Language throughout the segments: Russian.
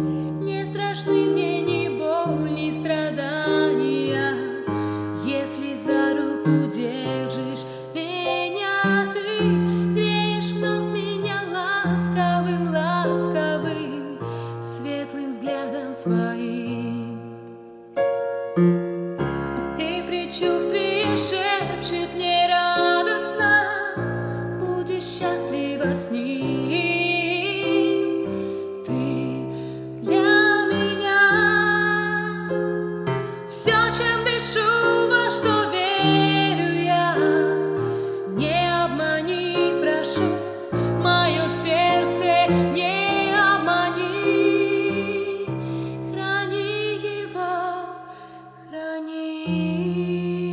Не страшны мне ни боль, ни страдания, если за руку держишь меня ты, греешь вновь меня ласковым, ласковым, светлым взглядом своим. И предчувствие шепчет мне радостно: будешь счастлива с ним. Ты для меня все, чем дышу, во что верю я. Не обмани, прошу, мое сердце не обмани. Храни его, храни.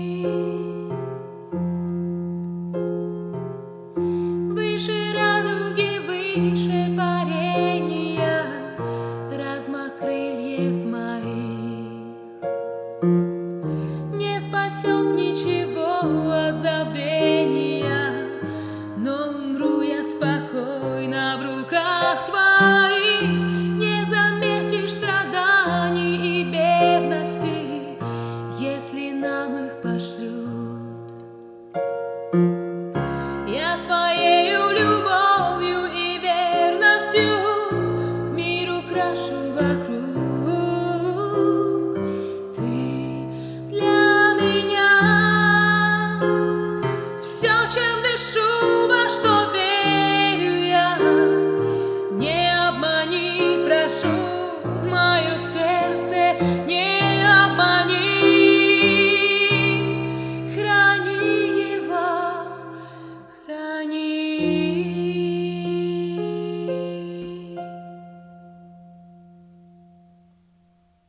Выше радуги, выше парения, размах крыльев моих. Не спасет ничего от забвения, но умру я спокойно в руках твоих. Не заметишь страданий и бедности, если нам их пошлют. Я своею любовью и верностью мир украшу вокруг.